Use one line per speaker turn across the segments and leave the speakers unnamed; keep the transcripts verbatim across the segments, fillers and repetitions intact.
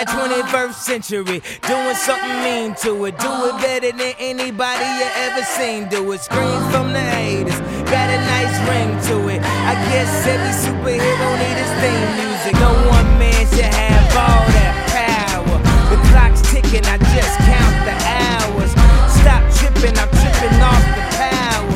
that twenty-first century, doing something mean to it. Do it better than anybody you ever seen do it. Screams from the haters, got a nice ring to it. I guess every superhero need his theme music. No one man should have all that power. The clock's ticking, I just count the hours. Stop tripping, I'm tripping off the power.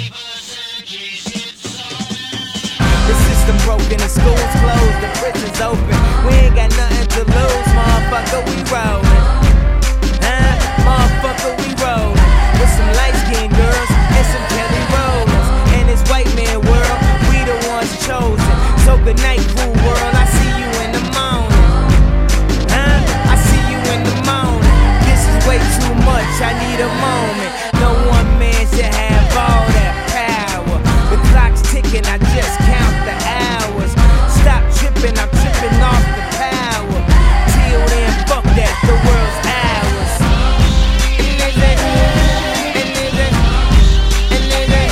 The system broken, the school's closed, the prison's open. We ain't got nothing to lose, motherfucker, we rollin'. Huh? Motherfucker, we rollin'. With some light-skinned girls and some Kelly Rollins. In this white man world, we the ones chosen. So good night, cool world, I see you in the morning. Huh? I see you in the morning. This is way too much, I need a moment. No one man should have all that power. The clock's ticking, I just count the hours. Stop tripping, I'm tripping off the power. Till then, fuck that, the world's ours. And they say, and they say, and they say,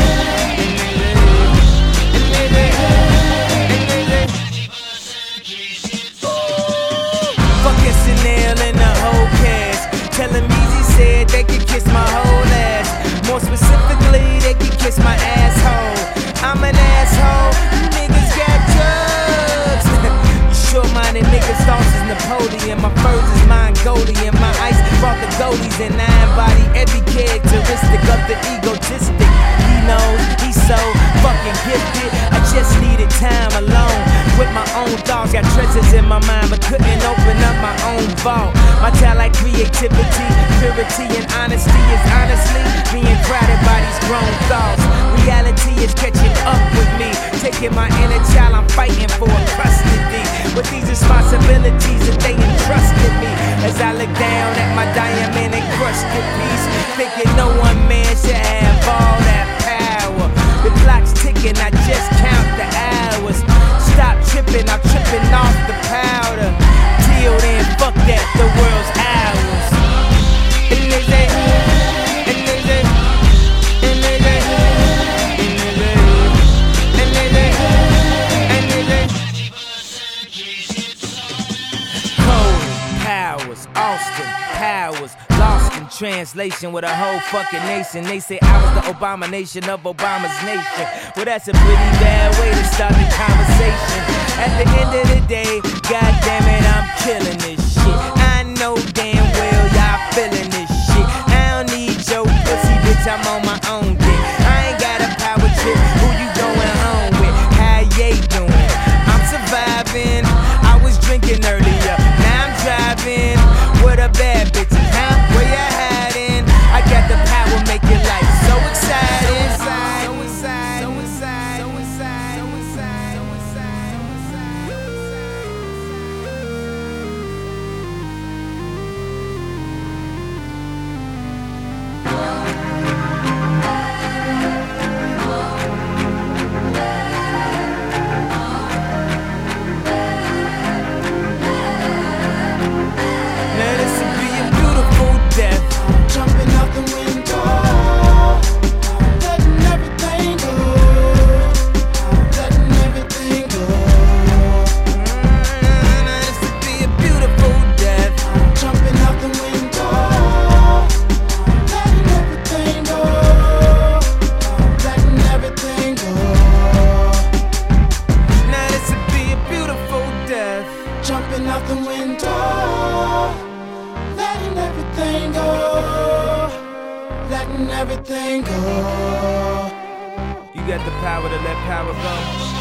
and they say, and they say, fuck S N L and the whole cast. Tell them Easy said they could kiss my whole ass. More specifically, they could kiss my asshole. I'm an asshole, you niggas got drugs. You short-minded niggas, thoughts is Napoleon. My furs is Mongolian. My ice brought the goalies and I embody every characteristic of the egotistic. He knows he's so fucking gifted. I just needed time alone with my own thoughts. Got treasures in my mind but couldn't open up my own vault. My talent, creativity, purity and honesty is honestly being crowded by these grown thoughts. Reality is catching up with me, taking my inner child, I'm fighting for custody. With these responsibilities that they entrusted me, as I look down at my diamond encrusted piece, thinking no one man should have all that power. The clock's ticking, I just count the hours. Stop tripping, I'm tripping off the powder. Till then, fuck that, the world's ours. And they say, and they say, and they say, and they say, and they say, Cody, Powers, Austin, Powers, lost in translation with a whole fucking nation. They say I was the abomination of Obama's nation. Well, that's a pretty bad way to start the conversation. At the end of the day, god damn it, I'm killing this shit. I know damn well y'all feeling this shit. I don't need your pussy, bitch, I'm on my own dick. I ain't got a power trip, who you going home with? How you doing? I'm surviving, I was drinking earlier, now I'm driving. What a bad bitches, huh? Where you hiding? I got the power, make your life so exciting. So excited, so excited, so excited, so excited, so excited, so excited, so now this would be a beautiful death.
Jumping out the window, letting everything go, letting everything go.
Now this would be a beautiful death.
Jumping out the window, letting everything go, letting everything go.
Now this would be a beautiful death.
Jumping out the window, letting everything go, letting everything go.
You got the power to let power go.